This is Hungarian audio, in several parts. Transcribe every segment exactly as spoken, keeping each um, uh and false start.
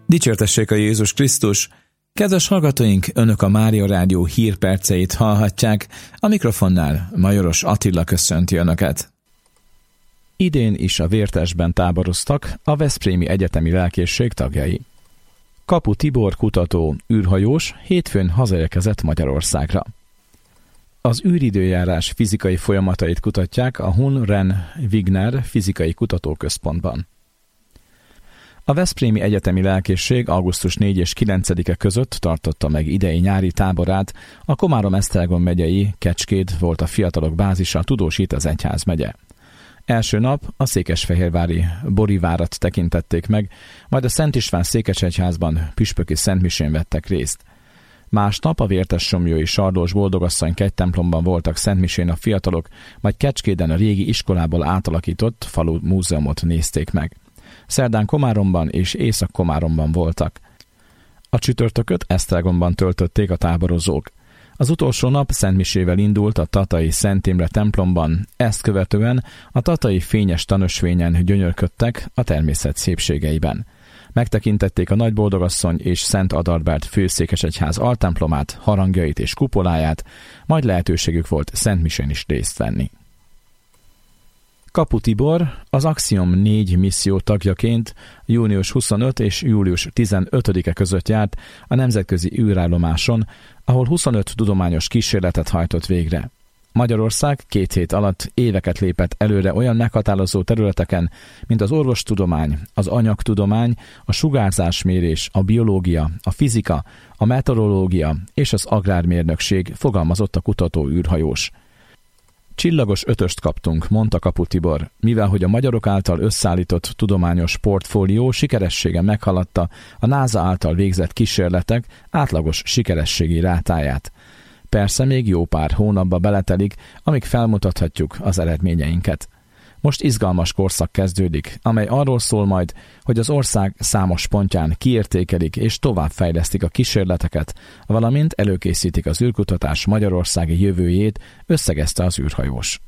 Dicsértessék a Jézus Krisztus! Kedves hallgatóink, Önök a Mária Rádió hírperceit hallhatják, a mikrofonnál Majoros Attila köszönti Önöket. Idén is a Vértesben táboroztak a Veszprémi Egyetemi Lelkészség tagjai. Kapu Tibor kutató, űrhajós hétfőn hazaérkezett Magyarországra. Az űridőjárás fizikai folyamatait kutatják a Hun-Ren-Wigner Fizikai Kutatóközpontban. A Veszprémi Egyetemi Lelkészség augusztus negyedike és kilencedike között tartotta meg idei nyári táborát, a Komárom-Esztergom megyei Kecskét volt a fiatalok bázisa, Tudósít az egyházmegye. Első nap a székesfehérvári Borivárat tekintették meg, majd a Szent István székesegyházban püspöki szentmisén vettek részt. Másnap a Vértessomlyói Sardós Boldogasszony kegytemplomban voltak szentmisén a fiatalok, majd Kecskéden a régi iskolából átalakított falu múzeumot nézték meg. Szerdán Komáromban és Észak-Komáromban voltak. A csütörtököt Esztergomban töltötték a táborozók. Az utolsó nap szentmisével indult a tatai Szent Imre templomban, ezt követően a tatai fényes tanösvényen gyönyörködtek a természet szépségeiben. Megtekintették a Nagyboldogasszony és Szent Adalbert főszékesegyház altemplomát, harangjait és kupoláját, majd lehetőségük volt szentmisén is részt venni. Kapu Tibor az Axiom négy misszió tagjaként június huszonötödike és július tizenötödike között járt a nemzetközi űrállomáson, ahol huszonöt tudományos kísérletet hajtott végre. Magyarország két hét alatt éveket lépett előre olyan meghatározó területeken, mint az orvostudomány, az anyagtudomány, a sugárzásmérés, a biológia, a fizika, a meteorológia és az agrármérnökség, fogalmazott a kutató űrhajós. Csillagos ötöst kaptunk, mondta Kapu Tibor, mivel hogy a magyarok által összeállított tudományos portfólió sikeressége meghaladta a NASA által végzett kísérletek átlagos sikerességi rátáját. Persze még jó pár hónapba beletelik, amíg felmutathatjuk az eredményeinket. Most izgalmas korszak kezdődik, amely arról szól majd, hogy az ország számos pontján kiértékelik és továbbfejlesztik a kísérleteket, valamint előkészítik az űrkutatás magyarországi jövőjét, összegezte az űrhajós.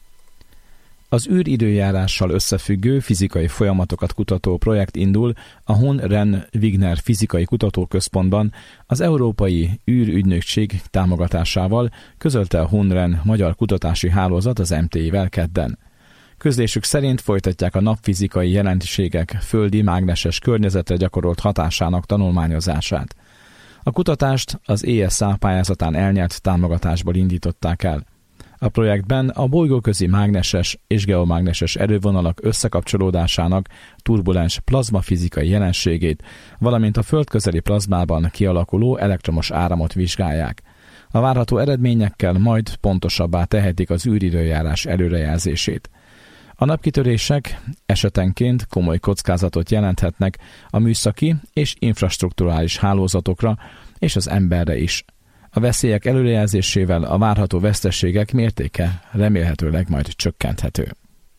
Az űridőjárással összefüggő fizikai folyamatokat kutató projekt indul a Hun-Ren-Wigner Fizikai Kutatóközpontban az Európai űrügynökség támogatásával, közölte a Hun-Ren Magyar Kutatási Hálózat az em té i-vel kedden. Közlésük szerint folytatják a napfizikai jelenségek földi mágneses környezetre gyakorolt hatásának tanulmányozását. A kutatást az é es á pályázatán elnyert támogatásból indították el. A projektben a bolygóközi mágneses és geomágneses erővonalak összekapcsolódásának turbulens plazmafizikai jelenségét, valamint a földközeli plazmában kialakuló elektromos áramot vizsgálják. A várható eredményekkel majd pontosabbá tehetik az űridőjárás előrejelzését. A napkitörések esetenként komoly kockázatot jelenthetnek a műszaki és infrastrukturális hálózatokra és az emberre is. A veszélyek előrejelzésével a várható veszteségek mértéke remélhetőleg majd csökkenthető.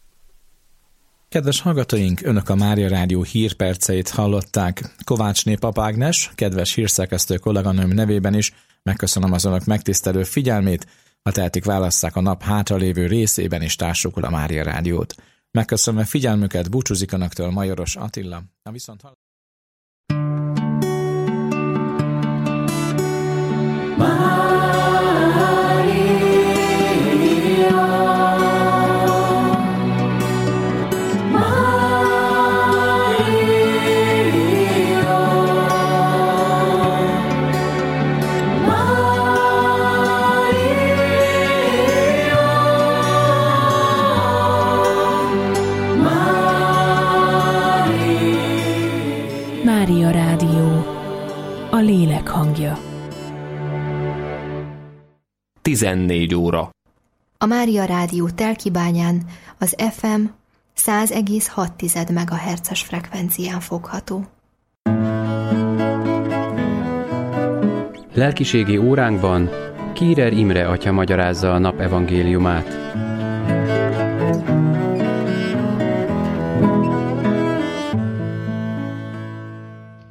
Kedves hallgatóink, Önök a Mária Rádió hírperceit hallották. Kovácsné Pap Ágnes, kedves hírszerkesztő kolléganőm nevében is megköszönöm az Önök megtisztelő figyelmét. Ha tehetik, válasszák a nap hátralévő részében is társukul a Mária Rádiót. Megköszönöm a figyelmüket, búcsúzik Önöktől Majoros Attila. A viszont hall... Mária Rádió, a lélek hangja. tizennégy óra. A Mária Rádió Telkibányán az ef em száz egész hat megahertzes frekvencián fogható. Lelkiségi óránkban Kírer Imre atya magyarázza a nap evangéliumát.